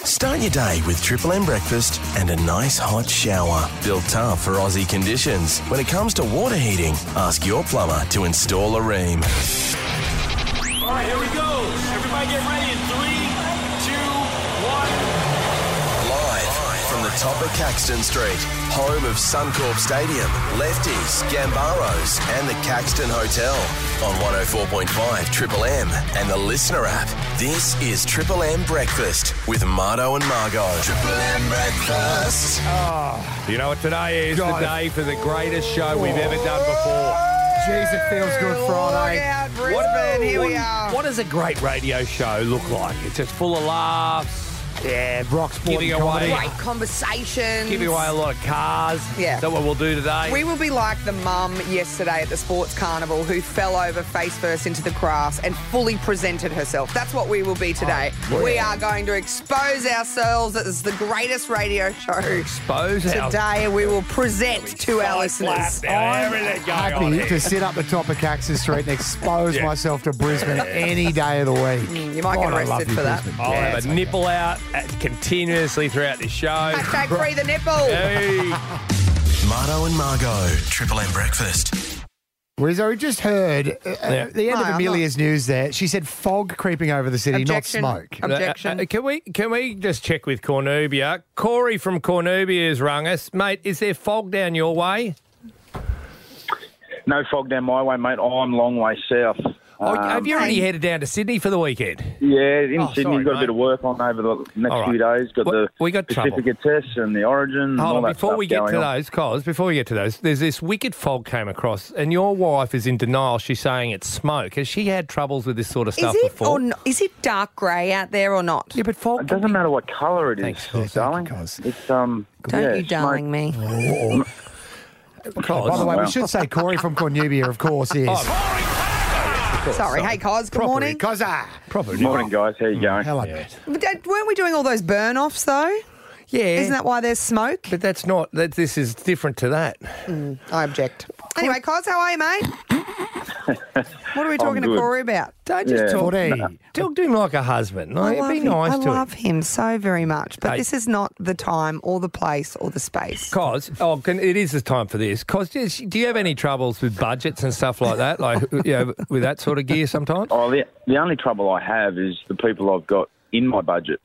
Start your day with Triple M breakfast and a nice hot shower. Built tough for Aussie conditions. When it comes to water heating, ask your plumber to install a Ream. All right, here we go. Everybody get ready in 3, 2, 1. Live from the top of Caxton Street, home of Suncorp Stadium, Lefties, Gambaros and the Caxton Hotel. On 104.5 Triple M and the Listener app. This is Triple M Breakfast with Marto and Margot. Triple M Breakfast. You know what today is? The day for the greatest show we've ever done before. Jeez, it feels good Friday. Look out, Brisbane, here we are. What does a great radio show look like? It's just full of laughs. Yeah, rock sport Giving and comedy. away- Great conversations. Giving away a lot of cars. Yeah. Is that what we'll do today? We will be like the mum yesterday at the sports carnival who fell over face first into the grass and fully presented herself. That's what we will be today. We are going to expose ourselves as the greatest radio show Expose our today. We will present to our listeners. Everything going on Happy here. to sit up the top of Caxton Street and expose Yeah. myself to Brisbane any day of the week. You might get God, I love arrested you, for that. Brisbane. I'll Yeah, have it's a nipple out continuously throughout this show. Hashtag free the nipple. Hey. Marto and Margot. Triple M Breakfast. Rizzo, we just heard the end No, of I'm Amelia's news there. She said fog creeping over the city, Objection. not smoke. Objection. Can we just check with Cornubia? Corey from Cornubia has rung us. Mate, is there fog down your way? No fog down my way, mate. I'm long way south. Have you already headed down to Sydney for the weekend? Yeah, in Oh, Sydney, sorry, we've got mate. a bit of work on over the next All right. few days. Got Well, the we got trouble. certificate tests and the origin and all Hold on, that before stuff we get going to on. those, Cos, before we get to those, there's this wicked fog came across, and your wife is in denial. She's saying it's smoke. Has she had troubles with this sort of Is stuff it before? or no, is it dark grey out there or not? Yeah, but fog. It doesn't matter what colour it is, Thanks, Cos. darling. Thank you, Cos. It's Don't yeah, you darling me. Cos. By the way, wow. we should say Corey from Cornubia, of course, is. Sorry. Hey, Cos, good morning. Cozza. Proper. Morning, guys. How you going? Hello, Yeah. mate. Weren't we doing all those burn-offs, though? Yeah. Isn't that why there's smoke? But that's not. This is different to that. I object. Anyway, Cos, how are you, mate? What are we talking to good. Corey about? Don't just Yeah. talk. 40. Talk to him like a husband. Like, be him. nice I to him. love him so very much, but Hey. this is not the time or the place or the space. Cos, it is the time for this. Cos, do you have any troubles with budgets and stuff like that? Like, with that sort of gear sometimes? Oh, the only trouble I have is the people I've got in my budget.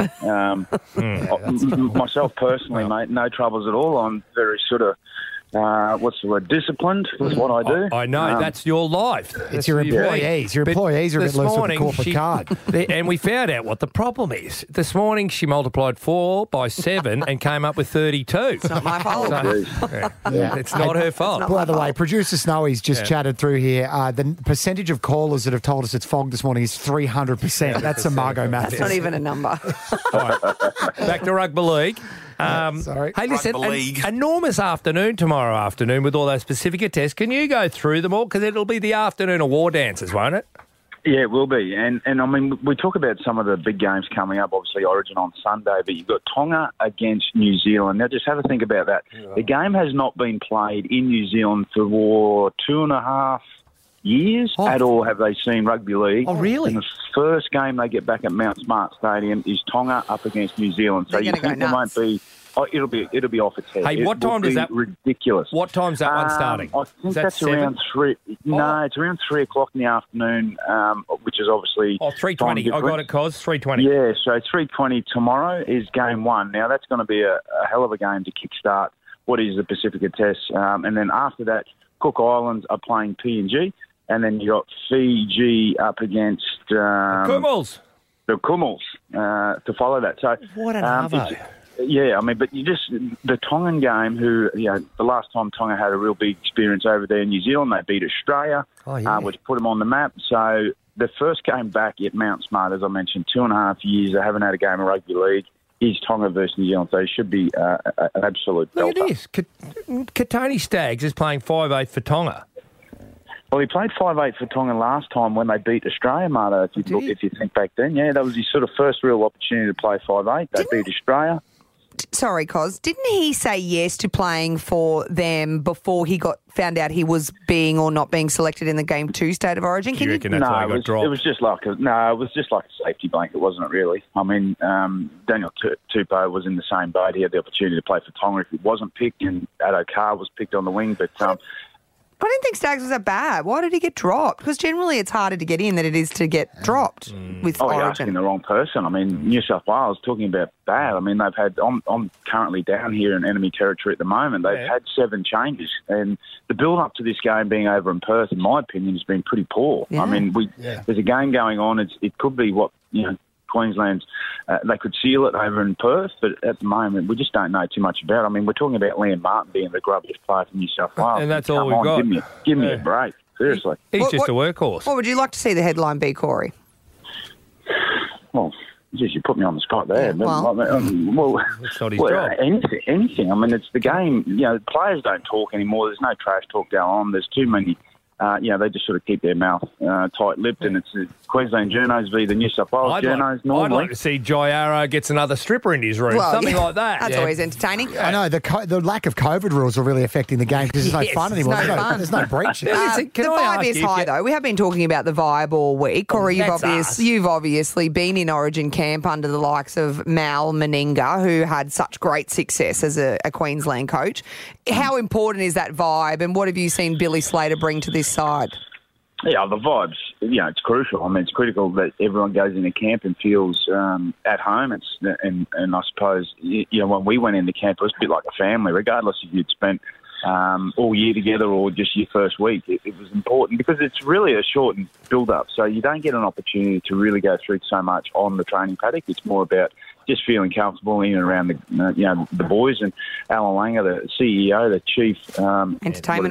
Myself personally, mate, no troubles at all. I'm very sort of, what's the word, disciplined is what I do. I know, that's your life. It's your employees. Your But employees are a bit this loose with the morning, corporate card. And we found out what the problem is. This morning she multiplied 4 by 7 and came up with 32. It's not my fault. Yeah. It's not her fault. By the way, producer Snowy's just chatted through here. The percentage of callers that have told us it's fog this morning is 300%. That's some Margot math. That's not even a number. Back to rugby league. Sorry. Hey, listen, Rugby league. enormous afternoon tomorrow afternoon with all those Pacifica tests. Can you go through them all? Because it'll be the afternoon of war dances, won't it? Yeah, it will be. And I mean, we talk about some of the big games coming up, obviously Origin on Sunday, but you've got Tonga against New Zealand. Now, just have a think about that. The game has not been played in New Zealand for 2.5 years at all, have they seen rugby league. Oh, really? And the first game they get back at Mount Smart Stadium is Tonga up against New Zealand. So They're you gonna go think there won't nuts. be... Oh, it'll be off its head. Hey, what It will time does be that- ridiculous. What time's that one starting? I Is think that that's 7? around 3. No, Oh. it's around 3 o'clock in the afternoon, which is obviously... Oh, 3:20. I got it, Cos. 3:20. Yeah, so 3:20 tomorrow is game one. Now, that's going to be a hell of a game to kickstart what is the Pacifica Test. And then after that, Cook Islands are playing PNG. And then you got Fiji up against Kummels. the Kummels to follow that. So What an arvo. yeah, I mean, but the Tongan game, the last time Tonga had a real big experience over there in New Zealand, they beat Australia, which put them on the map. So the first game back at Mount Smart, as I mentioned, 2.5 years, they haven't had a game of rugby league, is Tonga versus New Zealand. So it should be an absolute Look belter. at this. Katoni Staggs is playing 5'8" for Tonga. Well, he played 5'8" for Tonga last time when they beat Australia, Marta, if you think back then. Yeah, that was his sort of first real opportunity to play 5'8". They beat Australia. Sorry, Cos, didn't he say yes to playing for them before he found out he was being or not being selected in the Game 2 State of Origin? Do you reckon that's why he got dropped? It was just like a safety blanket, wasn't it, really? I mean, Daniel Tupou was in the same boat. He had the opportunity to play for Tonga if he wasn't picked, and Addo Carr was picked on the wing, but... I didn't think Staggs was that bad. Why did he get dropped? Because generally it's harder to get in than it is to get dropped with You're Origin. asking the wrong person. I mean, New South Wales, talking about bad. I mean, they've had... I'm currently down here in enemy territory at the moment. They've had 7 changes. And the build-up to this game being over in Perth, in my opinion, has been pretty poor. Yeah. I mean, there's a game going on. It could be what, Queensland's, they could seal it over in Perth, but at the moment we just don't know too much about it. I mean, we're talking about Liam Martin being the grubbiest player for New South Wales. And that's all we've got. Give me a break, seriously. He's just a workhorse. What would you like to see the headline be, Corey? Well, geez, you put me on the spot there. It's not his job. Anything. I mean, it's the game. Players don't talk anymore. There's no trash talk going on. There's too many... they just sort of keep their mouth tight-lipped, and it's Queensland journos v the New South Wales journos normally. I'd like to see Jai Arrow gets another stripper in his room, something like that. That's always entertaining. I know, the lack of COVID rules are really affecting the game because there's no fun anymore. There's no breach. The vibe is high, though. We have been talking about the vibe all week. Corey, you've obviously been in Origin camp under the likes of Mal Meninga, who had such great success as a Queensland coach. How important is that vibe, and what have you seen Billy Slater bring to this side? Yeah, the vibes, it's crucial. I mean, it's critical that everyone goes into camp and feels at home. And I suppose, when we went into camp, it was a bit like a family, regardless if you'd spent all year together or just your first week. It was important because it's really a shortened build-up, so you don't get an opportunity to really go through so much on the training paddock. It's more about just feeling comfortable in and around the boys. And Alan Langer, the CEO, the chief entertainment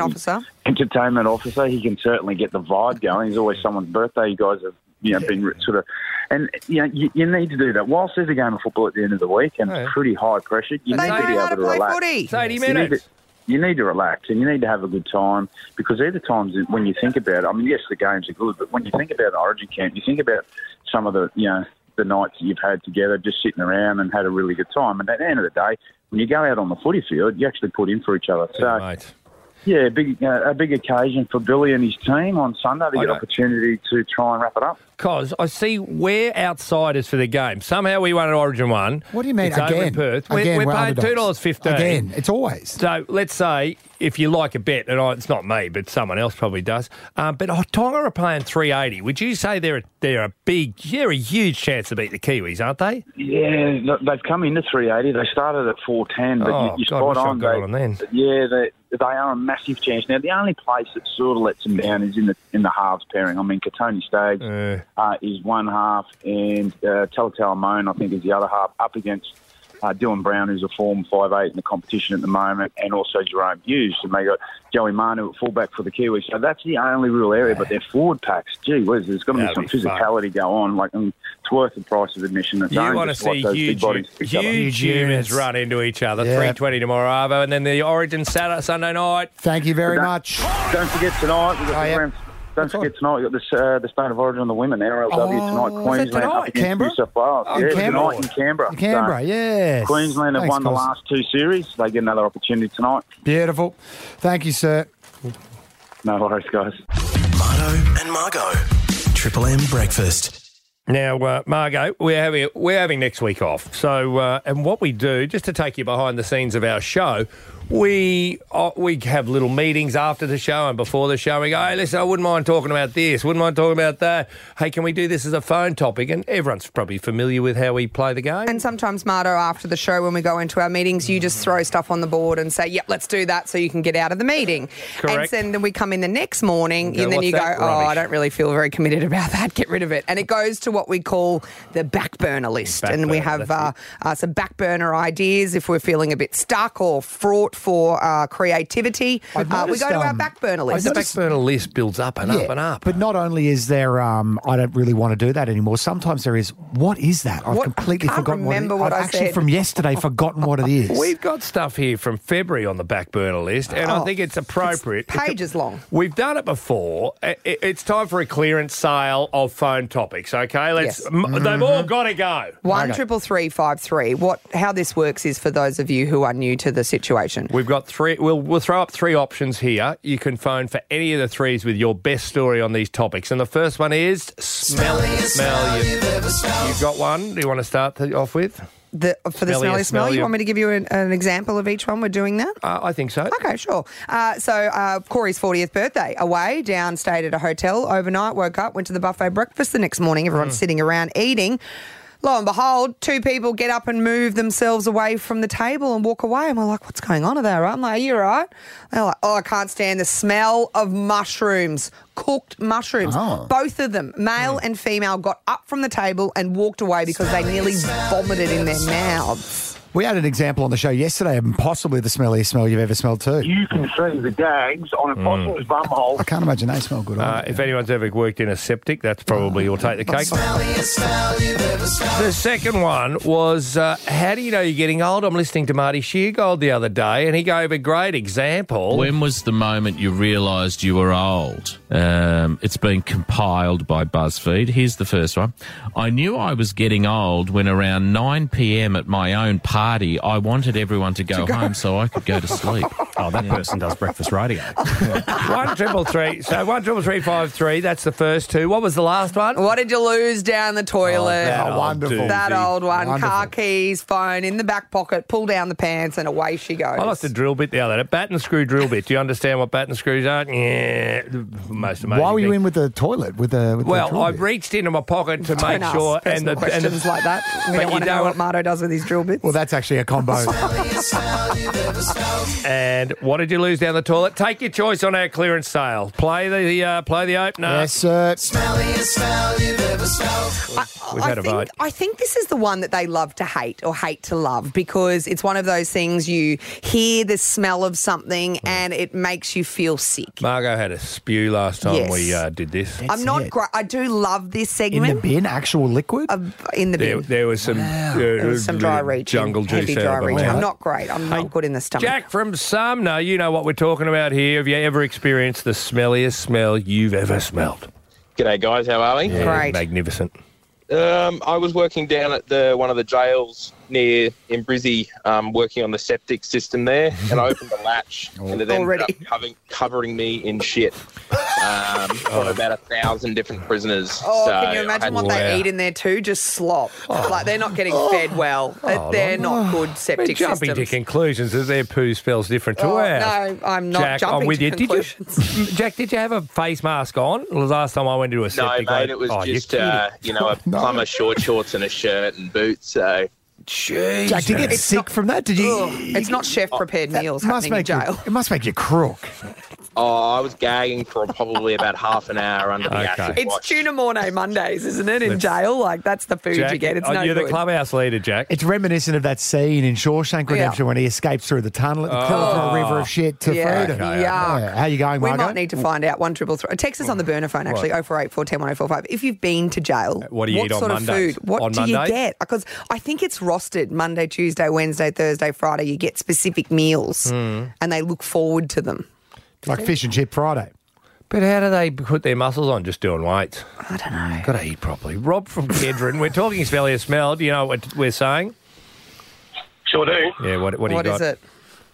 officer, he can certainly get the vibe going. It's always someone's birthday. You guys have been sort of, and you need to do that. Whilst there's a game of football at the end of the week and it's pretty high pressure, you need to be able to relax. Footy. 80 minutes. You need to relax and you need to have a good time, because there are the times when you think about it. I mean, yes, the games are good, but when you think about Origin camp, you think about some of the the nights that you've had together, just sitting around and had a really good time. And at the end of the day, when you go out on the footy field, you actually put in for each other. So, a big occasion for Billy and his team on Sunday to get opportunity to try and wrap it up. Because I see we're outsiders for the game. Somehow we won at Origin 1. What do you mean, it's again? Over in Perth. We're paying $2.15. Again, it's always. So let's say if you like a bet, and it's not me, but someone else probably does, but Tonga are paying $3.80. Would you say they're a huge chance to beat the Kiwis, aren't they? Yeah, they've come into $3.80. They started at $4.10, but you're spot on. They are a massive chance. Now, the only place that sort of lets them down is in the halves pairing. I mean, Katoni Staggs is one half, and Talatau Amone, I think, is the other half, up against Dylan Brown, who's a form 5'8" in the competition at the moment, and also Jerome Hughes. And they got Joey Manu at fullback for the Kiwis. So that's the only real area, but their forward packs, gee whiz, there's going to be some physicality go on. It's worth the price of admission. You want to see huge humans run into each other. 3:20 tomorrow, Arvo, and then the Origin Sunday night. Thank you very much. Don't forget tonight, we've got the Grand. Don't forget tonight, you've got the State of Origin on the women, NRLW tonight, Queensland up against New South Wales. Tonight in Canberra. Yes. Queensland have won the last 2 series. They get another opportunity tonight. Beautiful. Thank you, sir. No worries, guys. Marto and Margo. Triple M Breakfast. Now, Margo, we're having next week off. So, and what we do, just to take you behind the scenes of our show, we have little meetings after the show and before the show. We go, hey, listen, I wouldn't mind talking about this, wouldn't mind talking about that. Hey, can we do this as a phone topic? And everyone's probably familiar with how we play the game. And sometimes, Marto, after the show, when we go into our meetings, you just throw stuff on the board and say, yep, let's do that so you can get out of the meeting. Correct. And then we come in the next morning and then you go, I don't really feel very committed about that. Get rid of it. And it goes to what we call the back burner list. And we have some back burner ideas if we're feeling a bit stuck or fraught for creativity. We go to our back burner list. The back burner list builds up and up and up. But not only is there, I don't really want to do that anymore. Sometimes there is, what is that? I've completely forgotten what it is. I've actually from yesterday forgotten what it is. We've got stuff here from February on the back burner list, and I think it's appropriate. It's pages long. We've done it before. It's time for a clearance sale of phone topics, okay? Okay, let's. Yes. They've all got to go. 133353. How this works is for those of you who are new to the situation. We've got three. We'll throw up three options here. You can phone for any of the threes with your best story on these topics. And the first one is smelliest smell you've ever smelled. You've got one. Do you want to start off with? For the smelliest smell, you want me to give you an example of each one? We're doing that? I think so. Okay, sure. So Corey's 40th birthday, away, stayed at a hotel overnight, woke up, went to the buffet breakfast the next morning. Everyone's sitting around eating. Lo and behold, two people get up and move themselves away from the table and walk away. And we're like, what's going on? Are they all right? I'm like, are you all right? They're like, I can't stand the smell of mushrooms, cooked mushrooms. Oh. Both of them, male and female, got up from the table and walked away because they nearly vomited in their mouths. We had an example on the show yesterday of possibly the smelliest smell you've ever smelled too. You can see the gags on a possum's bumhole. I can't imagine they smell good. If anyone's ever worked in a septic, that's probably will take the cake. The second one was, how do you know you're getting old? I'm listening to Marty Sheargold the other day, and he gave a great example. When was the moment you realised you were old? It's been compiled by BuzzFeed. Here's the first one. I knew I was getting old when around 9 p.m. at my own party, I wanted everyone to go home so I could go to sleep. Oh, that person does breakfast radio. 1333. So 133353. That's the first two. What was the last one? What did you lose down the toilet? Wonderful. That old one. Wonderful. Car keys, phone in the back pocket, pull down the pants, and away she goes. I lost a drill bit the other day. Bat and screw drill bit. Do you understand what bat and screws are? Yeah. Most amazing. Why were you thing. in with the toilet? Well, I reached into my pocket to make sure. And the questions like that. We don't want to know what Marto does with his drill bits. Well, that's actually a combo. And what did you lose down the toilet? Take your choice on our clearance sale. Play the opener. Yes, sir. We've had a vote. I think this is the one that they love to hate or hate to love because it's one of those things you hear the smell of something and it makes you feel sick. Margot had a spew last time we did this. I'm not great. I do love this segment. In the bin, actual liquid? In the bin. There was some, there was some dry reaching. Jungle juice heavy dry reaching. Wow. I'm not great. I'm not good in the stomach. Jack from Sumner, you know what we're talking about here. Have you ever experienced the smelliest smell you've ever smelled? G'day, guys. How are we? Yeah, great. Magnificent. I was working down at one of the jails in Brizzy, working on the septic system there, and I opened the latch, and it ended up covering me in shit. For about 1,000 different prisoners. Oh, so can you imagine what they eat in there too? Just slop. Like they're not getting fed well. They're not good septic systems. Jumping to conclusions that their poo smells different to ours. No, I'm not Jack, jumping I'm with to you. conclusions. Jack, did you have a face mask on? The last time I went to a septic. No, mate, it was just a plumber short shorts and a shirt and boots. So. Jeez. Jack, did you get sick from that? Did you? It's not chef-prepared meals happening in jail. It must make you crook. Oh, I was gagging for probably about half an hour under the acid It's wash. tuna mornay Mondays, isn't it, in jail? Like, that's the food Jack, you get. It's no you're good. the clubhouse leader, Jack. It's reminiscent of that scene in Shawshank Redemption when he escapes through the tunnel, through a river of shit to freedom. Yeah. How you going, Margo? We might need to find out. 1333. Text us on the burner phone, actually, 0484 10 1045. If you've been to jail, what do you eat on sort Mondays? of food? What do you get? Because I think it's rostered Monday, Tuesday, Wednesday, Thursday, Friday. You get specific meals and they look forward to them. Like Fish and Chip Friday. But how do they put their muscles on just doing weights? I don't know. Got to eat properly. Rob from Kedron, we're talking smelliest smell. Do you know what we're saying? Sure do. Yeah, what do you got? What is it?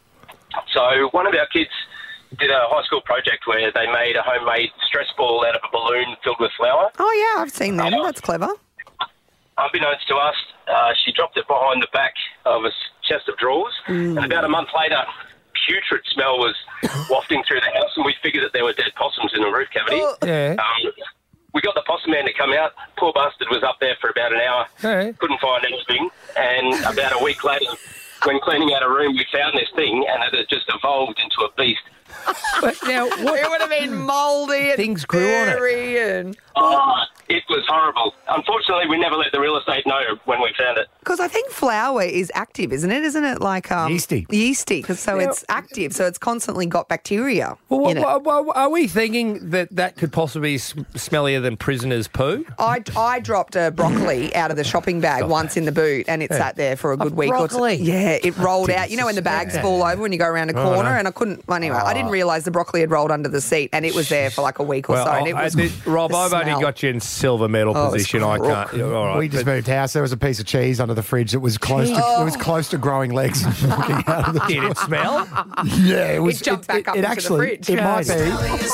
So one of our kids did a high school project where they made a homemade stress ball out of a balloon filled with flour. Oh, yeah, I've seen them. That's clever. Unbeknownst to us, she dropped it behind the back of a chest of drawers, and about a month later, putrid smell was wafting through the house, and we figured that there were dead possums in the roof cavity. Yeah. We got the possum man to come out. Poor bastard was up there for about an hour. Hey. Couldn't find anything. And about a week later, when cleaning out a room, we found this thing, and it had just evolved into a beast. But now, It would have been mouldy and Things grew on it. furry and... It was horrible. Unfortunately, we never let the real estate know when we found it. Because I think flour is active, isn't it? Isn't it like... Yeasty. Yeasty, so it's active, so it's constantly got bacteria in it. Well, are we thinking that could possibly be smellier than prisoners' poo? I dropped a broccoli out of the shopping bag once in the boot and it sat there for a good week or broccoli? two. Yeah, it rolled out. You know when the bags fall over when you go around a corner and I couldn't... Anyway, I didn't realise the broccoli had rolled under the seat and it was there for like a week or so and it was Rob, the I've only smell. got you in silver medal position. I can't. All right, We just moved house. There was a piece of cheese under the fridge that was close to it was close to growing legs and walking out of the Did it smell? Yeah, it was. It jumped back up into the actually, fridge. It might be.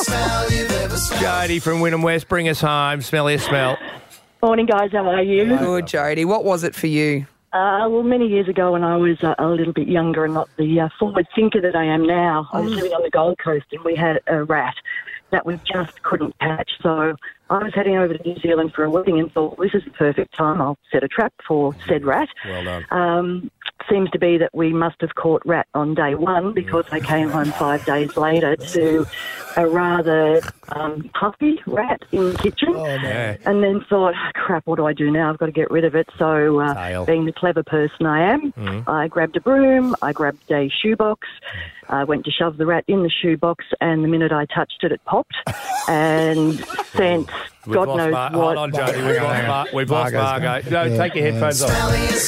Jodie from Wynnum West, bring us home. Smelliest smell. Morning, guys. How are you? Good, Jodie. What was it for you? Well, many years ago when I was a little bit younger and not the forward thinker that I am now, I was living on the Gold Coast and we had a rat that we just couldn't catch. So I was heading over to New Zealand for a wedding and thought, this is the perfect time. I'll set a trap for said rat. Well done. Seems to be that we must have caught rat on day one because I came home 5 days later to a rather puffy rat in the kitchen. Oh, no. And then thought, crap, what do I do now? I've got to get rid of it. So being the clever person I am, I grabbed a broom, I grabbed a shoebox, I went to shove the rat in the shoebox, and the minute I touched it, it popped and sent God knows what. Hold on, Jodie. We've lost Margot. No, take your headphones off.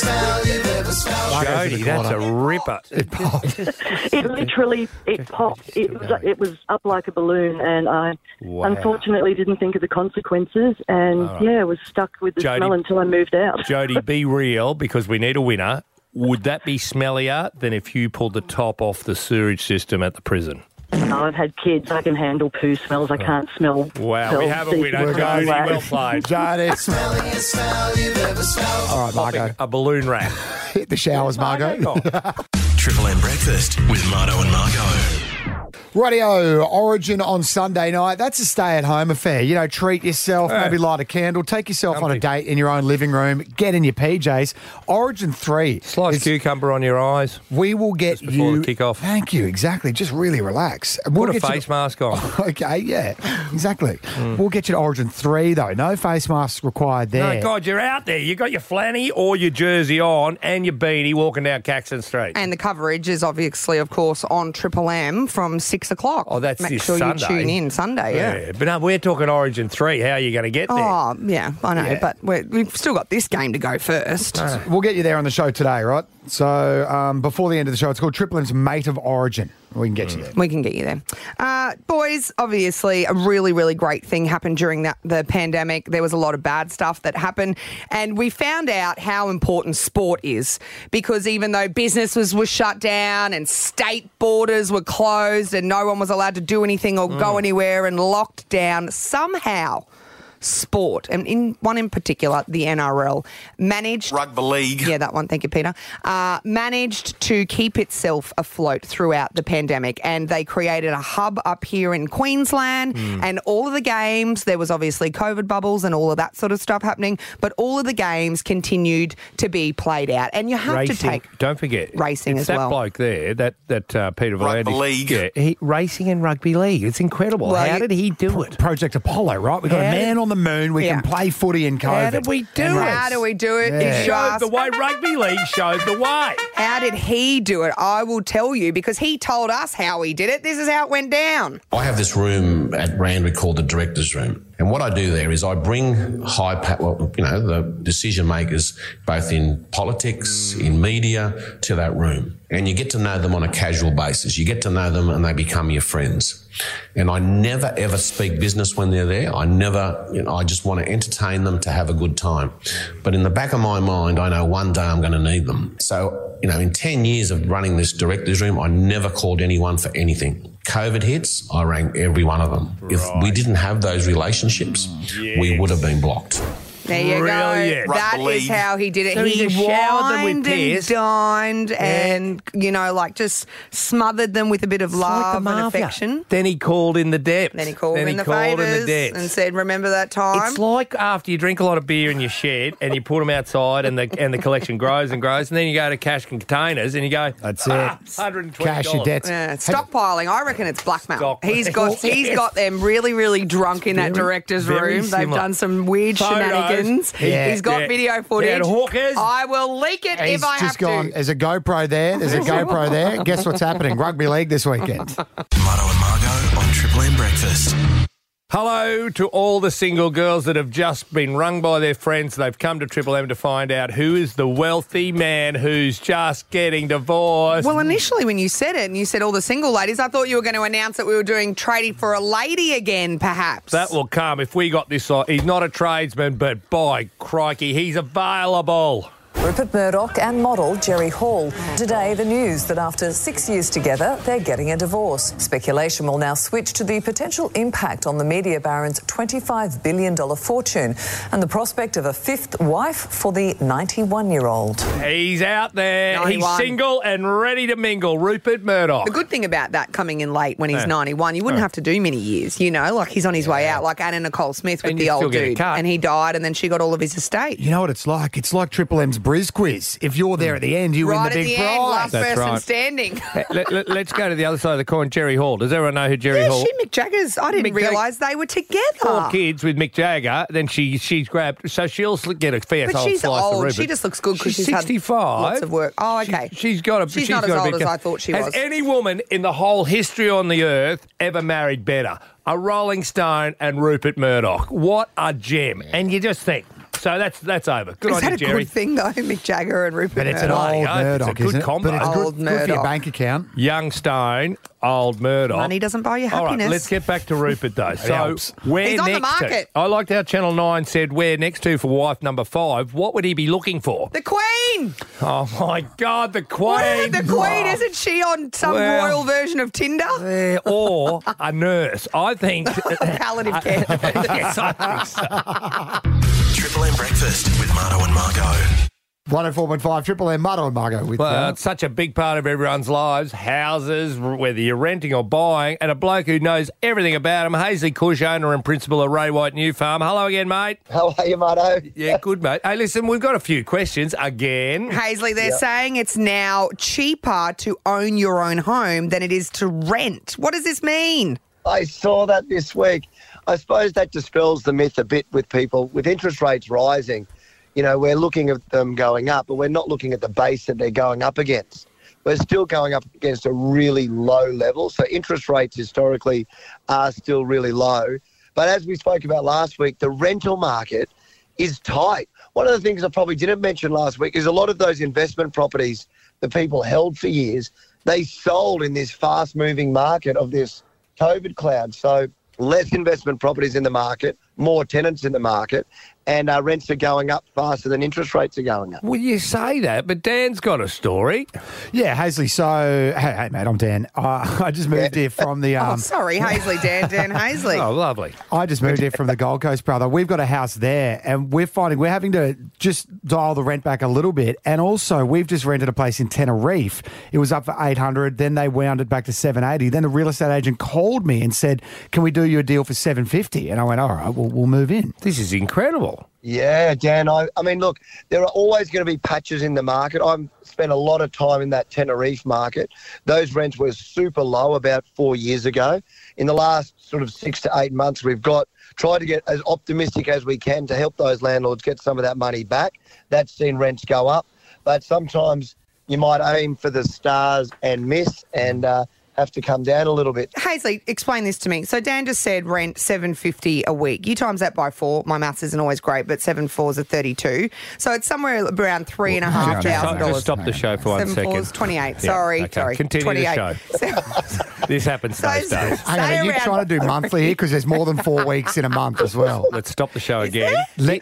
Jodie, that's a ripper. It literally popped. It was up like a balloon, and I unfortunately didn't think of the consequences, and was stuck with the smell until I moved out. Jodie, be real, because we need a winner. Would that be smellier than if you pulled the top off the sewage system at the prison? No, I've had kids. I can handle poo smells. I can't smell. Wow, we have a winner, Jodie. Well played. Jodie. All right, Margot. A balloon rat. Hit the showers, Margot. Triple M Breakfast with Marto and Margot. Radio Origin on Sunday night. That's a stay-at-home affair. You know, treat yourself, maybe light a candle, take yourself on a date in your own living room, get in your PJs. Origin 3. Slice cucumber on your eyes. We will get just before you... the kick-off. Thank you, exactly. Just really relax. Put a face mask on. Okay, yeah, exactly. We'll get you to Origin 3, though. No face masks required there. No, God, you're out there. You got your flanny or your jersey on and your beanie walking down Caxton Street. And the coverage is obviously, of course, on Triple M from 6 o'clock. Oh, that's Make this sure Sunday. you tune in Sunday, yeah. But no, we're talking Origin 3. How are you going to get there? Oh, yeah, I know, but we've still got this game to go first. We'll get you there on the show today, right? So before the end of the show, it's called Triple M's Mate of Origin. We can get you there. We can get you there. Boys, obviously, a really, really great thing happened during the pandemic. There was a lot of bad stuff that happened, and we found out how important sport is, because even though business was shut down and state borders were closed and no one was allowed to do anything or go anywhere and locked down, somehow sport, and one in particular, the NRL, managed... Rugby league. Yeah, that one. Thank you, Peter. Managed to keep itself afloat throughout the pandemic, and they created a hub up here in Queensland, and all of the games, there was obviously COVID bubbles and all of that sort of stuff happening, but all of the games continued to be played out, and you have to take... Don't forget. Racing as well. That bloke there, that Peter Volandis. Rugby league. Yeah, racing and rugby league. It's incredible. Well, how did he do it? Project Apollo, right? We've got a man on the moon. We can play footy in COVID. How did we do it? How do we do it? He showed the way. Rugby league showed the way. How did he do it? I will tell you, because he told us how he did it. This is how it went down. I have this room at Randwick called the Director's Room. And what I do there is I bring the decision makers, both in politics, in media, to that room. And you get to know them on a casual basis. You get to know them and they become your friends. And I never, ever speak business when they're there. I just want to entertain them to have a good time. But in the back of my mind, I know one day I'm going to need them. So, in 10 years of running this Director's Room, I never called anyone for anything. COVID hits, I rang every one of them. Right. If we didn't have those relationships, we would have been blocked. There you Brilliant. go. That is how he did it. So he showered them with wined tears. and dined and, just smothered them with a bit of love and affection. Then he called in the depth. Then he called in the favours and said, remember that time? It's like after you drink a lot of beer in your shed and you put them outside and the collection grows and grows, and then you go to cash containers and you go, that's it. $120. Cash your debts. Yeah, stockpiling. I reckon it's blackmail. He's got them really, really drunk in that director's room. They've done some weird shenanigans. He's got video footage. Hawkers. I will leak it if I have to. There's a GoPro there. There's a GoPro there. Guess what's happening? Rugby league this weekend. Marto and Margot on Triple M Breakfast. Hello to all the single girls that have just been rung by their friends. They've come to Triple M to find out who is the wealthy man who's just getting divorced. Well, initially when you said it and you said all the single ladies, I thought you were going to announce that we were doing tradie for a lady again, perhaps. That will come if we got this. He's not a tradesman, but by crikey, he's available. Rupert Murdoch and model Jerry Hall. Today, the news that after 6 years together, they're getting a divorce. Speculation will now switch to the potential impact on the media baron's $25 billion fortune and the prospect of a fifth wife for the 91-year-old. He's out there. 91. He's single and ready to mingle. Rupert Murdoch. The good thing about that coming in late when he's 91, you wouldn't have to do many years, you know, like he's on his way out, like Anna Nicole Smith with And the you still old get a dude. cut. And he died and then she got all of his estate. You know what it's like? It's like Triple M's Briz quiz. If you're there at the end, you win Right the at big the prize. end, last That's person right. standing. Let's go to the other side of the coin. Jerry Hall. Does everyone know who Jerry Hall? She, Mick Jagger's. I didn't Mick Jagger- realise they were together. 4 kids with Mick Jagger. Then she's grabbed, so she'll get a fair But old she's slice of old. Rupert. She just looks good because She's she's 65. had lots of work. Oh, okay. She's got a. She's got not as a old big as I thought she Has was. any woman in the whole history on the earth ever married better? A Rolling Stone and Rupert Murdoch. What a gem! And you just think. So that's over. Good Is on that you, a Jerry. good thing, though, Mick Jagger and Rupert But it's an Murdoch? old It's a Murdoch, good isn't it? combo. But it's Old good for your Murdoch. bank account. Young Stone, old Murdoch. Money doesn't buy you All right, happiness. let's get back to Rupert, though. So, helps. where He's on the next to? market. I liked how Channel 9 said where next to for wife number 5. What would he be looking for? The Queen! Oh, my God, the Queen. What? The Queen, isn't she on some Well- royal version of Tinder? Or a nurse. I think. Palliative care. Yes, I think so. Triple M Breakfast with Marto and Margo. 104.5 Triple M, Marto and Margo with Well, it's such a big part of everyone's lives, houses, whether you're renting or buying, and a bloke who knows everything about them, Hazley Cush, owner and principal of Ray White New Farm. Hello again, mate. How are you, Marto? Yeah, good, mate. Hey, listen, we've got a few questions again. Hazley, they're saying it's now cheaper to own your own home than it is to rent. What does this mean? I saw that this week. I suppose that dispels the myth a bit with people. With interest rates rising, you know, we're looking at them going up, but we're not looking at the base that they're going up against. We're still going up against a really low level. So interest rates historically are still really low. But as we spoke about last week, the rental market is tight. One of the things I probably didn't mention last week is a lot of those investment properties that people held for years, they sold in this fast-moving market of this COVID cloud. So less investment properties in the market, more tenants in the market, and our rents are going up faster than interest rates are going up. Well, you say that, but Dan's got a story. Yeah, Hazley. So, hey mate, I'm Dan. I just moved here from the. Oh, sorry, Hazley, Dan Hazley. Oh, lovely. I just moved here from the Gold Coast, brother. We've got a house there, and we're finding we're having to just dial the rent back a little bit. And also, we've just rented a place in Tenerife. It was up for $800. Then they wound it back to $780. Then the real estate agent called me and said, "Can we do you a deal for $750?" And I went, "All right, we'll move in." This is incredible. Yeah, Dan, I mean, look, there are always going to be patches in the market. I've spent a lot of time in that Tenerife market. Those rents were super low about 4 years ago. In the last sort of 6 to 8 months, we've tried to get as optimistic as we can to help those landlords get some of that money back. That's seen rents go up. But sometimes you might aim for the stars and miss and have to come down a little bit. Hazley, explain this to me. So Dan just said rent $750 a week. You times that by 4. My maths isn't always great, but 7 4s are 32. So it's somewhere around $3,500. Just stop the show for 1 7 second. 4s, 28. Yeah, Sorry. Continue 28. the show. This happens those days. Hang on, are you trying to do monthly here? Because there's more than 4 weeks in a month as well. Let's stop the show again.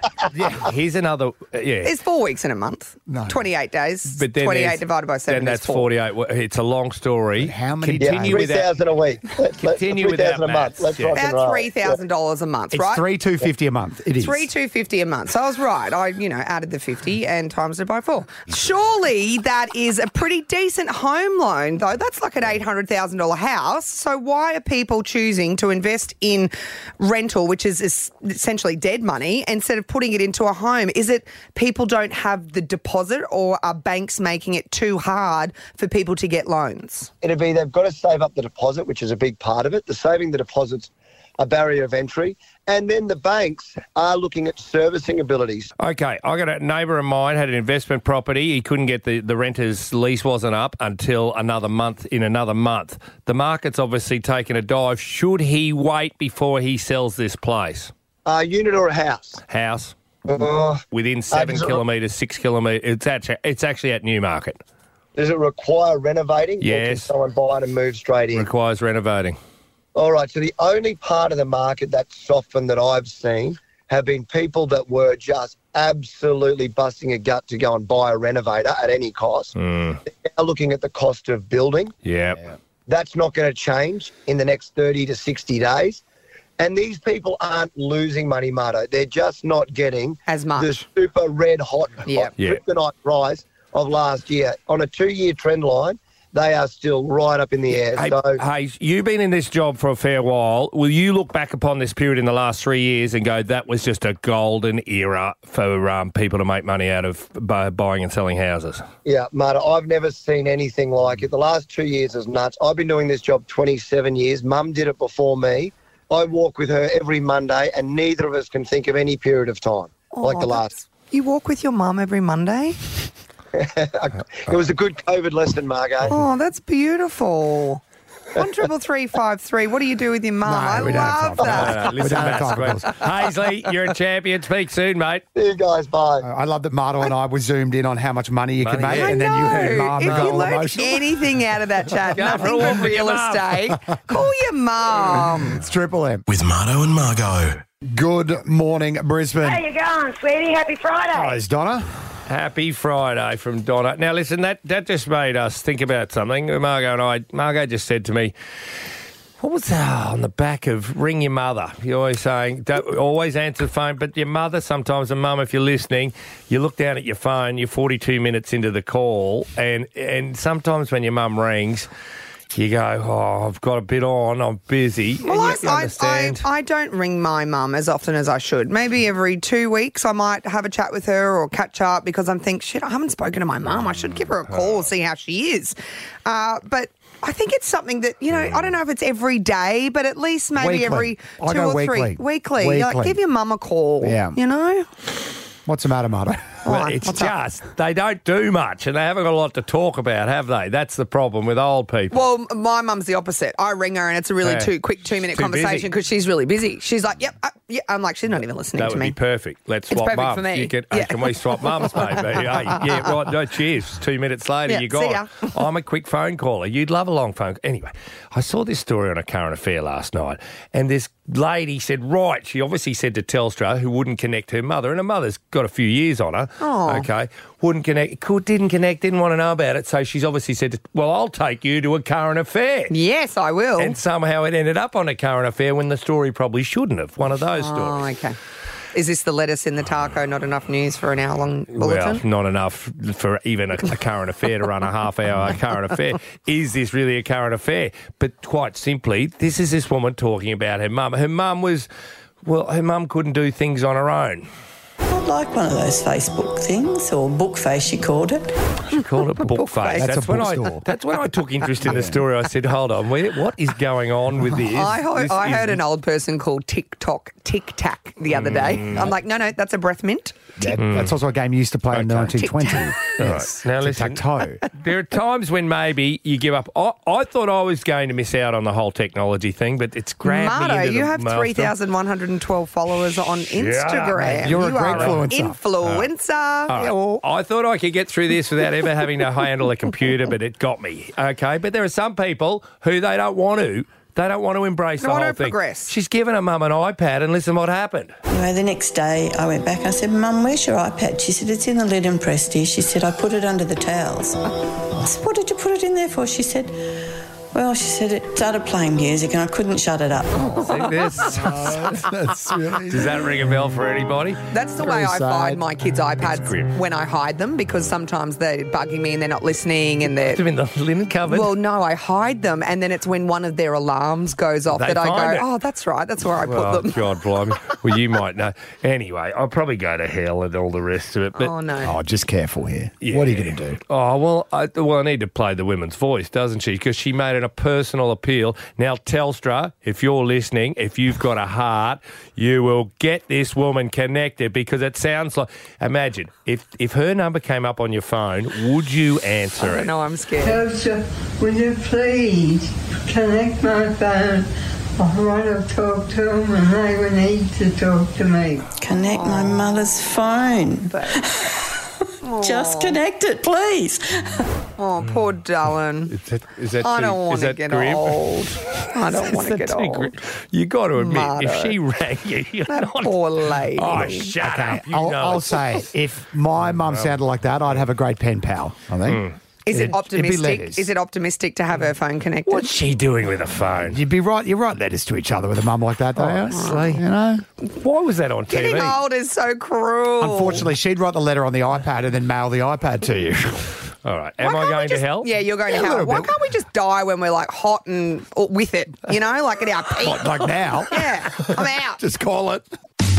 Here's another. Yeah. It's 4 weeks in a month. No. 28 days. But then 28 divided by 7 Then that's is 4. 48. It's a long story. How many Continue days? with that. 3,000 a week. Continue with that, 3,000 a month. Let's rock and About roll. $3,000 a month, It's right? $3,250 a month. It is. $3,250 a month. So I was right. I, added the 50 and times it by 4. Surely that is a pretty decent home loan, though. That's like an $800,000 house. So why are people choosing to invest in rental, which is essentially dead money, instead of putting it into a home? Is it people don't have the deposit, or are banks making it too hard for people to get loans? It'd be they've got to save up the deposit, which is a big part of it. The saving the deposit's a barrier of entry. And then the banks are looking at servicing abilities. Okay, I got a neighbour of mine had an investment property. He couldn't get the renter's lease wasn't up until another month. The market's obviously taken a dive. Should he wait before he sells this place? A unit or a house? House. Within 7 kilometres, 6 kilometres. It's actually at Newmarket. Does it require renovating? Yes. Or can someone buy it and move straight in? Requires renovating. All right, so the only part of the market that's softened that I've seen have been people that were just absolutely busting a gut to go and buy a renovator at any cost. They're now looking at the cost of building. Yeah. That's not going to change in the next 30 to 60 days. And these people aren't losing money, Marto. They're just not getting as much the super red hot kryptonite price of last year. On a 2-year trend line, they are still right up in the air. Hey, you've been in this job for a fair while. Will you look back upon this period in the last 3 years and go, that was just a golden era for people to make money out of buying and selling houses? Yeah, Marta, I've never seen anything like it. The last 2 years is nuts. I've been doing this job 27 years. Mum did it before me. I walk with her every Monday, and neither of us can think of any period of time like the last. You walk with your mum every Monday? It was a good COVID lesson, Margot. Oh, that's beautiful. 133353. What do you do with your mum? I love that. Listen to that. Paisley, you're a champion. Speak soon, mate. See you guys. Bye. I love that Marto and I were zoomed in on how much money you could make, and then you heard Mum If go you all learned emotional. anything out of that chat, Go for a nothing walk but with your real mum. estate, call your mum. It's Triple M. With Marto and Margot. Good morning, Brisbane. How you going, sweetie? Happy Friday. Hi, it's Donna. Happy Friday from Donna. Now, listen, that just made us think about something. Margot just said to me, what was that on the back of ring your mother? You're always saying, don't always answer the phone, but your mother sometimes, and Mum, if you're listening, you look down at your phone, you're 42 minutes into the call, and sometimes when your mum rings, you go, oh, I've got a bit on, I'm busy. Well, and you understand. I don't ring my mum as often as I should. Maybe every 2 weeks I might have a chat with her or catch up because I'm thinking, shit, I haven't spoken to my mum. I should give her a call, see how she is. But I think it's something that, I don't know if it's every day, but at least maybe every 2 or 3. Weekly. Like, give your mum a call, What's the matter, Marto? Well, it's just they don't do much and they haven't got a lot to talk about, have they? That's the problem with old people. Well, my mum's the opposite. I ring her and it's a really quick 2-minute conversation because she's really busy. She's like, yep. I'm like, she's not even listening that to me. That would be perfect. Let's it's swap perfect mums. for me. Can we swap mums, maybe? Hey, yeah, right. No, cheers. 2 minutes later, you're gone. I'm a quick phone caller. You'd love a long phone call. Anyway, I saw this story on A Current Affair last night and this lady said, right, she obviously said to Telstra, who wouldn't connect her mother, and her mother's got a few years on her. Oh. Okay. Wouldn't connect, didn't connect, didn't want to know about it. So she's obviously said, well, I'll take you to A Current Affair. Yes, I will. And somehow it ended up on A Current Affair when the story probably shouldn't have. One of those stories. Oh, okay. Is this the lettuce in the taco, not enough news for an hour-long bulletin? Well, not enough for even a current affair to run a half-hour current affair. Is this really a current affair? But quite simply, this is this woman talking about her mum. Her mum couldn't do things on her own. I'd like one of those Facebook things, or Bookface, she called it. She called it Bookface. That's when I took interest in the story. I said, hold on, what is going on with this? I heard an old person called Tic Tac the other day. I'm like, no, that's a breath mint. That's also a game you used to play in 1920. Yes. Now listen, there are times when maybe you give up. I thought I was going to miss out on the whole technology thing, but it's grabbed me into you the have 3,112 followers on Instagram. You're a great influencer. I thought I could get through this without ever having to handle a computer, but it got me. Okay, but there are some people who they don't want to embrace the whole thing. Progress. She's given her mum an iPad, and listen what happened. Anyway, the next day I went back and I said, Mum, where's your iPad? She said, it's in the lid and Prestige. She said, I put it under the towels. I said, what did you put it in there for? She said, well, she said it started playing music and I couldn't shut it up. See this? That's really Does that ring a bell for anybody? That's the way I find my kids' iPads when I hide them, because sometimes they're bugging me and they're not listening and they're... Put them in the linen cupboard? Well, no, I hide them and then it's when one of their alarms goes off that I go, oh, that's right, that's where I put them. God blimey. Well, you might know. Anyway, I'll probably go to hell and all the rest of it. But, oh, no. Oh, just careful here. Yeah. What are you going to do? Oh, well, I need to play the women's voice, doesn't she? Because she made in a personal appeal. Now, Telstra, if you're listening, if you've got a heart, you will get this woman connected because it sounds like... Imagine, if her number came up on your phone, would you answer it? No, I'm scared. Telstra, will you please connect my phone? I want to talk to them and they will need to talk to me. Connect my mother's phone. Just connect it, please. Oh, poor darling. Is that I too- don't want is to that get grim? old. I don't want to Is that get too old. grim? You got to admit, Marto. if she rang you, you're That not... poor lady. Oh, shut up. You know I'll it. say, if my mum sounded like that, I'd have a great pen pal, I think. Is it It'd be optimistic? letters. Is it optimistic to have her phone connected? What's she doing with a phone? You'd be right. You write letters to each other with a mum like that, don't you? Honestly. You know? Why was that on TV? Getting old is so cruel. Unfortunately, she'd write the letter on the iPad and then mail the iPad to you. All right. Am I going to hell? Yeah, you're going to hell. Why can't we just die when we're like hot and or with it? You know, like at our peak. Like now. Yeah, I'm out. Just call it.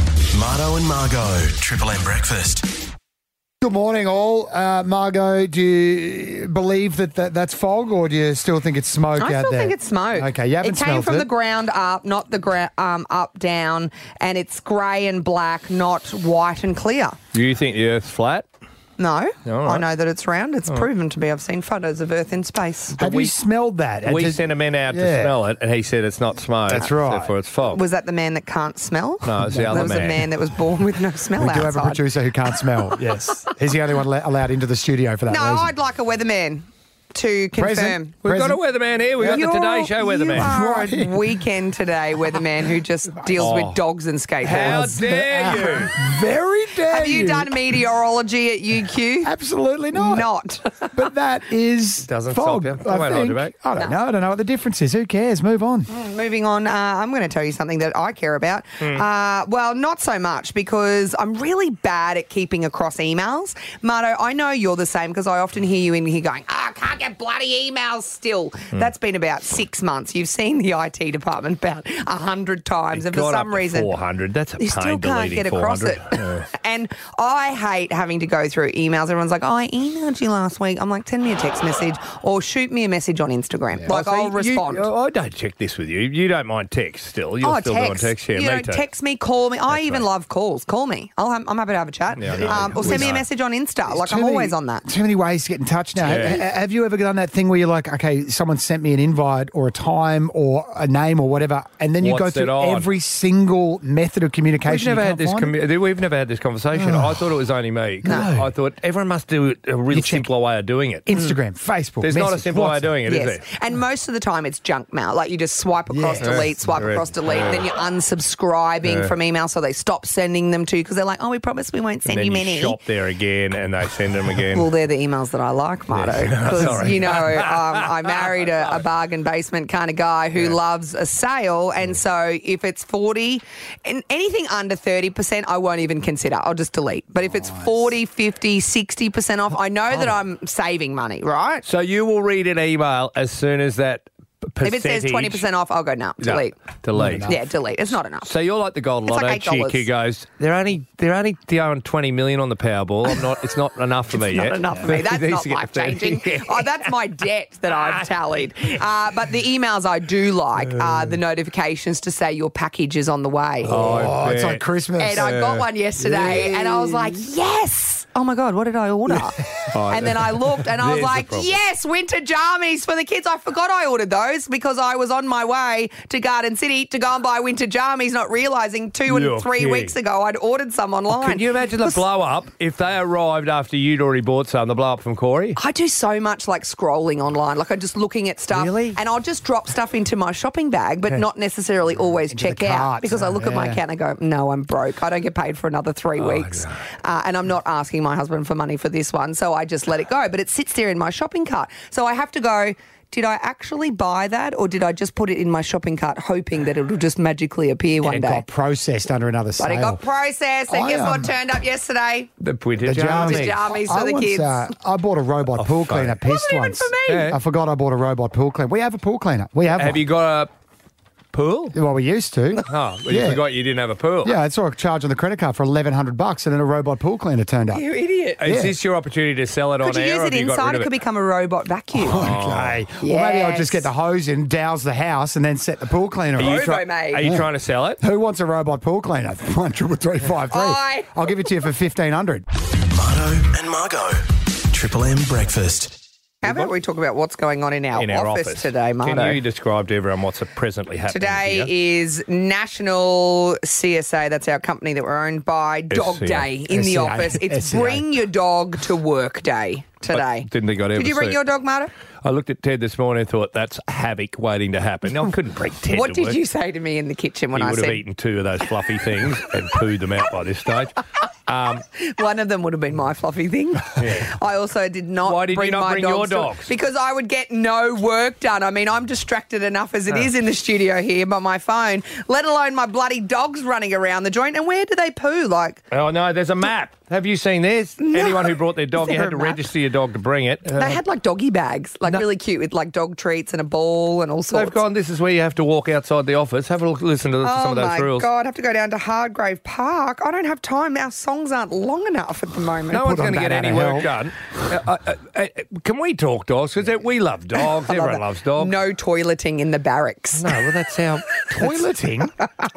Marto and Margot, Triple M Breakfast. Good morning, all. Margot, do you believe that's fog or do you still think it's smoke out there? I still think it's smoke. Okay, you haven't It came smelled from it. the ground up, not the up down, and it's grey and black, not white and clear. Do you think the Earth's flat? No, All right. I know that it's round. It's proven to be. I've seen photos of Earth in space. Have you smelled that? We sent a man out to Yeah. smell it, and he said it's not smoke. That's right. Therefore, it's fog. Was that the man that can't smell? No, it's the other There was man. a man that was born with no smell We do outside. have a producer who can't smell. Yes. He's the only one allowed into the studio for that No, reason. I'd like a weatherman to confirm. Present. We've got a weatherman here. We've got the Today Show weatherman. You are Right here. a weekend today weatherman who just deals with dogs and skateboards. How dare you? Very dare Have you done meteorology at UQ? Absolutely not. Not. But that is Doesn't fog. stop you. I I won't hold you think. back. I don't know. I don't know what the difference is. Who cares? Move on. Moving on, I'm going to tell you something that I care about. Well, not so much because I'm really bad at keeping across emails. Marto, I know you're the same because I often hear you in here going, I can't get bloody emails still. That's been about 6 months. You've seen the IT department about 100 times. And for Got up some to reason, 400. That's a you pain still can't deleting get across 400. it. Yeah. And I hate having to go through emails. Everyone's like, oh, I emailed you last week. I'm like, send me a text message or shoot me a message on Instagram. Like, Oh, so I'll you- respond. I don't check this with you. You don't mind text still. You're still doing text. Yeah, you me know, too. text me, call me. I even love calls. Call me. I'm happy to have a chat. Yeah, I know. Or send We me a know. message on Insta. There's Like, too I'm many- always on that. Too many ways to get in touch now. Yeah. Have you ever done that thing where you're like, okay, someone sent me an invite or a time or a name or whatever, and then you What's go it through on? every single method of We've communication? never you had this. can't find it? We've never had this conversation. I thought it was only me. 'Cause No. I thought everyone must do a really You check simpler way of doing it. Instagram, Facebook. There's not a message, simple way of WhatsApp. doing it, is Yes. there? And most of the time it's junk mail. Like you just swipe across, Yeah. delete, swipe Correct. across, delete. Yeah. Then you're unsubscribing Yeah. from email, so they stop sending them to you because they're like, oh, we promise we won't And send then you you many. shop there again, and they send them again. Well, they're the emails that I like, Marto. Because, Sorry. you know, I married a bargain basement kind of guy who loves a sale. And so if it's 40, and anything under 30%, I won't even consider. I'll just delete. But if it's 40, 50, 60% off, I know that I'm saving money, right? So you will read an email as soon as that If it says 20% off, I'll go, no, delete. Delete. Yeah, delete. It's not enough. So you're like the Gold It's Lotto like chick $8. who goes, they're only throwing 20 million on the Powerball. It's not enough for me It's yet. not enough for me. That's Needs not to get life to 30. changing. Yeah. Oh, that's my debt that I've tallied. But the emails I do like are the notifications to say your package is on the way. Oh, it's bet. like Christmas. And I got one yesterday and I was like, yes. Oh my God, what did I order? And then I looked and I was There's the like, problem. yes, winter jammies for the kids. I forgot I ordered those because I was on my way to Garden City to go and buy winter jammies, not realising 2 You're and 3 kidding. weeks ago I'd ordered some online. Can you imagine the blow up if they arrived after you'd already bought some, the blow up from Corey? I do so much like scrolling online, like I'm just looking at stuff. Really? And I'll just drop stuff into my shopping bag, but not necessarily always Into check the out carts, because I look at my yeah. account and go, no, I'm broke. I don't get paid for another 3 weeks. And I'm not asking my husband for money for this one. So I just let it go. But it sits there in my shopping cart. So I have to go, did I actually buy that or did I just put it in my shopping cart hoping that it'll just magically appear one It day? got processed under another sale. But it got processed. And I, guess what turned up yesterday? The winter The jammies. The jammies for I the once, kids. I bought a robot pool funny. cleaner, pissed Wasn't even once. for me. Yeah. I forgot I bought a robot pool cleaner. We have a pool cleaner. We have Have one. you got Pool? Well, we used to. Oh, well, you forgot you didn't have a pool. Yeah, I saw a charge on the credit card for $1,100 and then a robot pool cleaner turned up. You idiot. Is this your opportunity to sell it on Could you air? use or it have you got inside? rid It of could become a robot vacuum. Okay. Well, maybe I'll just get the hose in, douse the house, and then set the pool cleaner Are you, on. are you trying to sell it? Who wants a robot pool cleaner? 1-353. I'll give it to you for $1,500. Marto and Margo. Triple M breakfast. How about we talk about what's going on in our office today, Marto? Can you describe to everyone what's presently happening Today here? is National CSA, that's our company that we're owned by, Dog SCA. Day in the SCA. office. It's SCA. Bring Your Dog to Work Day today. Didn't think I'd ever Did you bring see your it. dog, Marto? I looked at Ted this morning and thought, that's havoc waiting to happen. No, I couldn't bring Ted What to did work. you say to me in the kitchen when He I would said... have eaten 2 of those fluffy things and pooed them out by this stage. One of them would have been my fluffy thing. Yeah. I also did not Why did you bring not my bring your dogs to- dogs? Because I would get no work done. I mean, I'm distracted enough as it is in the studio here by my phone, let alone my bloody dogs running around the joint. And where do they poo? Like, Oh, no, there's a map. Have you seen this? No. Anyone who brought their dog, Is you there had to a map? register your dog to bring it. they had like doggy bags, like really cute with like dog treats and a ball and all sorts. They've gone, this is where you have to walk outside the office. Have a look, listen to some of those rules. Oh my God, I have to go down to Hardgrave Park. I don't have time. Our songs aren't long enough at the moment. No one's going to get any work done. Can we talk dogs? Because we love dogs. I love Everyone it. loves dogs. No toileting in the barracks. No, well, that's how... Toileting?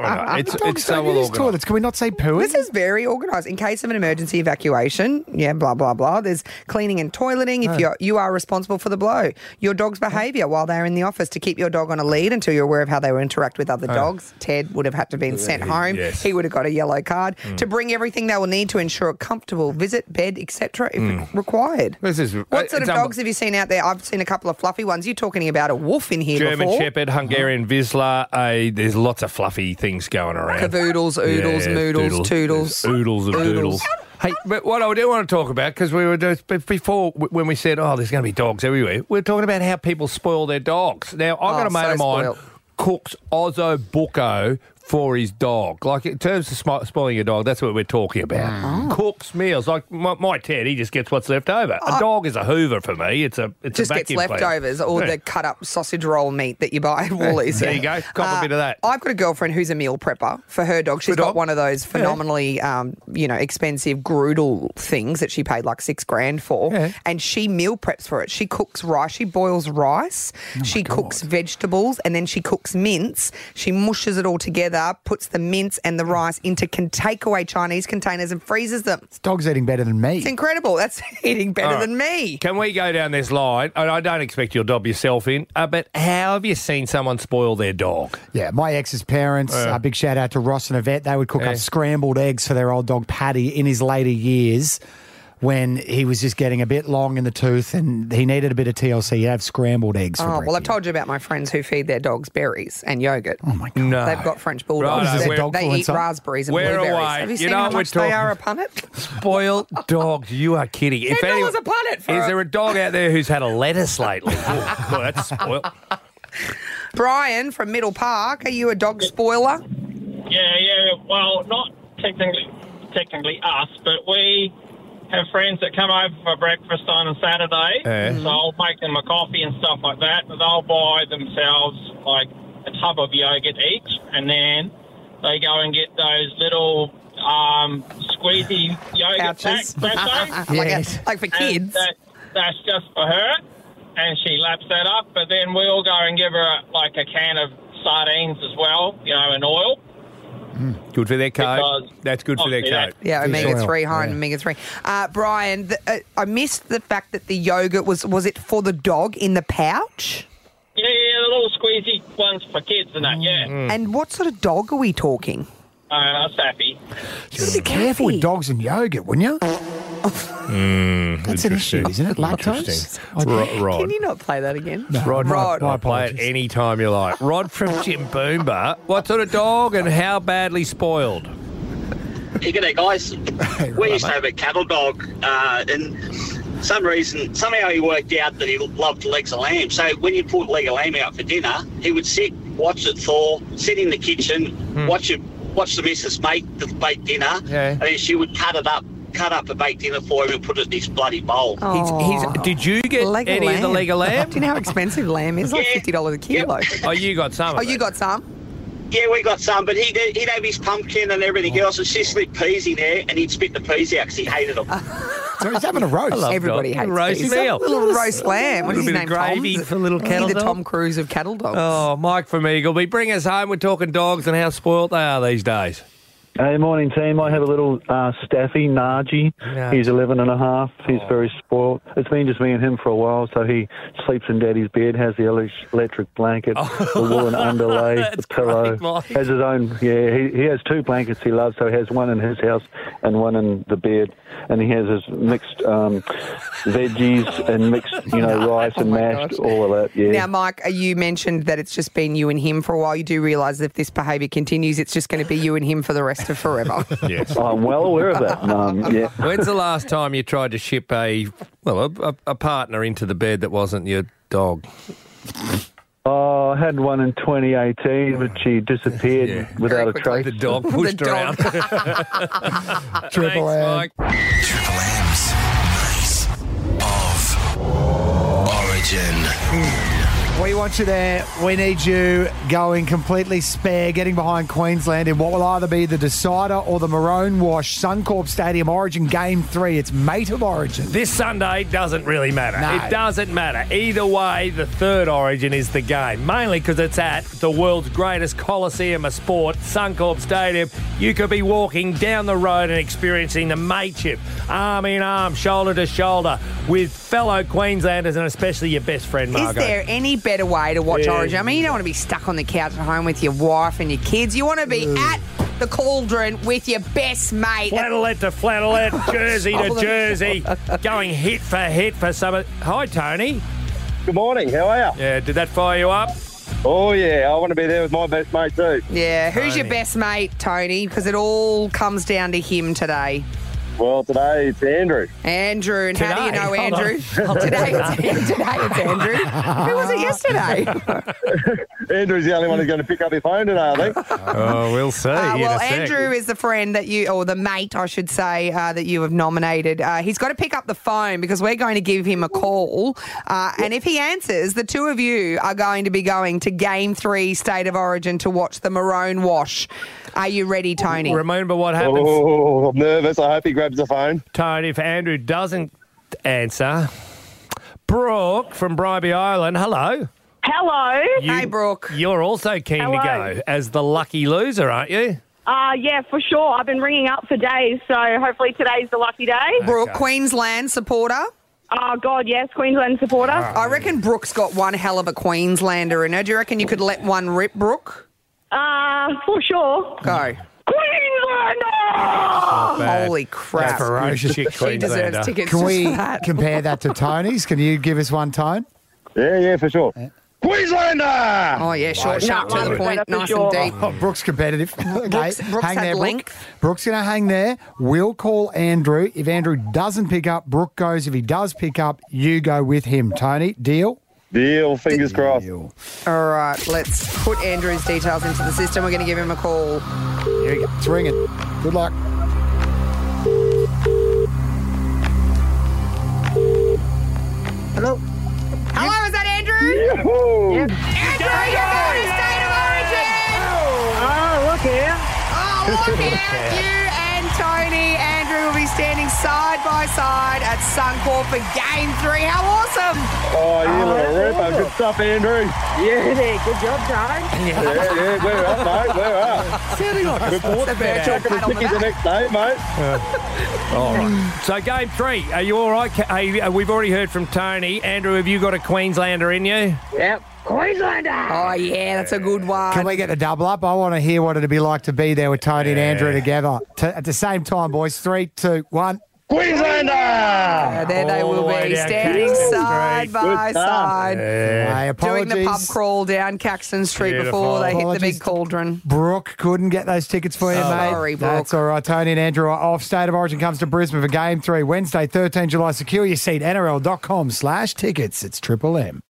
It's so well Use organised. toilets. Can we not say pooing? This is very organised. In case of an emergency evacuation, blah, blah, blah. There's cleaning and toileting if you are responsible for the blow. Your dog's behaviour while they're in the office to keep your dog on a lead until you're aware of how they will interact with other dogs. Ted would have had to been sent home. Yes. He would have got a yellow card. To bring everything they will need to ensure a comfortable visit, bed, etc. if required. This is, What sort of dogs have you seen out there? I've seen a couple of fluffy ones. You're talking about a wolf in here German before. Shepherd, Hungarian Vizsla. There's lots of fluffy things going around. Cavoodles, oodles, moodles, toodles. Oodles and doodles. Hey, but what I do want to talk about, because we were just before when we said, there's going to be dogs everywhere, we're talking about how people spoil their dogs. Now, I've got a mate of mine spoiled. cooks Ozzo Bucco for his dog. Like, in terms of spoiling your dog, that's what we're talking about. Cooks meals. Like, my Ted, he just gets what's left over. A dog is a hoover for me. It's Just a gets vacuum cleaner. leftovers or the cut up sausage roll meat that you buy at Woolies. There you go. Cop a bit of that. I've got a girlfriend who's a meal prepper for her dog. She's got one of those phenomenally, expensive Grudel things that she paid like $6,000 for, and she meal preps for it. She cooks rice. She boils rice. She cooks vegetables, and then she cooks mince. She mushes it all together, puts the mince and the rice into takeaway Chinese containers and freezes them. This dog's eating better than me. It's incredible. That's eating better than me. Can we go down this line? And I don't expect you'll dob yourself in, but how have you seen someone spoil their dog? Yeah, my ex's parents, big shout out to Ross and Yvette, they would cook up scrambled eggs for their old dog Paddy in his later years when he was just getting a bit long in the tooth and he needed a bit of TLC. He'd have scrambled eggs for well, I've told you about my friends who feed their dogs berries and yogurt. Oh, my God. No. They've got French bulldogs. Right, Is this a dog They full eat inside? raspberries and We're blueberries. away. Have you You seen know how what we're much they talking- are a punnet? Spoiled dogs. You are kidding. If $10 anyone- a punnet for Is it. there a dog out there who's had a lettuce lately? Oh, that's spoiled. Brian from Middle Park, are you a dog spoiler? Yeah. Well, not technically us, but we have friends that come over for breakfast on a Saturday. So I'll make them a coffee and stuff like that. But they'll buy themselves like a tub of yogurt each, and then they go and get those little squeezy yogurt Pouches. packs. Yes. Like for kids. That's just for her, and she laps that up. But then we'll go and give her like a can of sardines as well, in oil. Good for their coat. Because That's good for their coat. Yeah, Fish oil, omega-3, high in omega-3. Brian, I missed the fact that the yogurt was it for the dog in the pouch? Yeah, the little squeezy ones for kids and that, yeah. And what sort of dog are we talking? Sappy. You got to be careful with dogs and yogurt, wouldn't you? That's an issue, isn't it? Lactose? Rod. Can you not play that again? Rod, My play it apologies. any time you like. Rod from Jim Boomba. What sort of dog and how badly spoiled? Yeah, g'day, guys. We used to have a cattle dog, and some reason, somehow he worked out that he loved legs of lamb. So when you put leg of lamb out for dinner, he would sit, watch it thaw, sit in the kitchen, watch the missus make the baked dinner, and then she would cut up a baked dinner for him and put it in his bloody bowl. Did you get Leg of any of the lamb. leg of lamb? Do you know how expensive lamb is? Like $50 a kilo. Oh, you got some. Oh, you got some? Yeah, we got some, but he'd have his pumpkin and everything else, and she slipped peas in there, and he'd spit the peas out because he hated them. So he's having a roast. Everybody hates roast peas. meal. Little roast lamb. What's his bit of name? gravy Tom? for little Is he cattle the dog? Tom Cruise of cattle dogs. Oh, Mike from Eagleby, bring us home. We're talking dogs and how spoilt they are these days. Hey, morning team. I have a little Staffy, Nargi. He's 11 and a half. He's very spoiled. It's been just me and him for a while, so he sleeps in Daddy's bed, has the electric blanket, the woolen underlay, the pillow, has his own, he has 2 blankets he loves, so he has one in his house and one in the bed, and he has his mixed veggies and mixed, rice and mashed, all of that, Now, Mike, you mentioned that it's just been you and him for a while. You do realise that if this behaviour continues, it's just going to be you and him for the rest of forever. Yes. I'm well aware of that. When's the last time you tried to ship a partner into the bed that wasn't your dog? Oh, I had one in 2018, but she disappeared without a trace. The dog pushed her out. Triple M. Triple M's Nice of Origin. We want you there. We need you going completely spare, getting behind Queensland in what will either be the decider or the maroon wash. Suncorp Stadium Origin Game 3. It's Mate of Origin. This Sunday doesn't really matter. No. It doesn't matter. Either way, the third Origin is the game, mainly because it's at the world's greatest coliseum of sport, Suncorp Stadium. You could be walking down the road and experiencing the mateship, arm in arm, shoulder to shoulder, with fellow Queenslanders and especially your best friend, Margot. Is there any better way to watch Origin? I mean, you don't want to be stuck on the couch at home with your wife and your kids. You want to be at the cauldron with your best mate. Flannelette to flannelette, jersey to jersey, going hit for some of... Hi, Tony. Good morning. How are you? Yeah, did that fire you up? Oh, yeah. I want to be there with my best mate too. Yeah, who's your best mate, Tony? Because it all comes down to him today. Well, today it's Andrew. Andrew, and how do you know Hold Andrew? on. Today it's Andrew. Who was it yesterday? Andrew's the only one who's going to pick up his phone today, I think. Oh, we'll see. Well, Andrew is the friend that you, or the mate, I should say, that you have nominated. He's got to pick up the phone because we're going to give him a call. And if he answers, the two of you are going to be going to Game 3 State of Origin to watch the maroon wash. Are you ready, Tony? Remember what happens. Oh, I'm nervous. I hope he grabs the phone. Tony, if Andrew doesn't answer, Brooke from Bribey Island, hello. Hello. Hey, Brooke. You're also keen to Hello. go as the lucky loser, aren't you? Yeah, for sure. I've been ringing up for days, so hopefully today's the lucky day. Brooke, Queensland supporter? Oh, God, yes, Queensland supporter. I reckon Brooke's got one hell of a Queenslander in her. Do you reckon you could let one rip, Brooke? For sure. Go. Queenslander! Holy crap. Ferocious. She deserves tickets Can just we for that. compare that to Tony's? Can you give us one tone? Yeah, for sure. Queenslander! Oh, yeah, short, sharp, to the point, nice and deep. Oh, Brooke's competitive. Okay, Brooks hang had there, length. Brooke. Brooke's going to hang there. We'll call Andrew. If Andrew doesn't pick up, Brooke goes. If he does pick up, you go with him. Tony, deal? Deal. Fingers crossed. All right, let's put Andrew's details into the system. We're going to give him a call. Here we go. It's ringing. Good luck. Hello? Hello, is that Andrew? Yahoo! Andrew, you're going to State of Origin! Oh, look here. Oh, look out. You and Tony, Andrew will be standing side by side at Suncorp for Game 3. How awesome! Oh, you little ripper. Good stuff, Andrew. Yeah, good job, Tone. Yeah, we're up, mate. We're up. Sounding like Good sports sport. bet. Chuck the ticket the next day, mate. All right. So, Game 3, are you all right? Hey, we've already heard from Tony. Andrew, have you got a Queenslander in you? Yep. Queenslander! Oh, yeah, that's a good one. Can we get a double up? I want to hear what it'd be like to be there with Tony and Andrew together. At the same time, boys. 3, 2, 1. Queenslander! There they All will the way be, down standing Caxton side Street. by Good stuff. side. My Doing the pub apologies. crawl down Caxton Street before they hit the big cauldron. Brooke couldn't get those tickets for you, mate. Sorry, Brooke. That's all right. Tony and Andrew are off. State of Origin comes to Brisbane for Game 3, Wednesday, 13 July. Secure your seat, nrl.com/tickets. It's Triple M.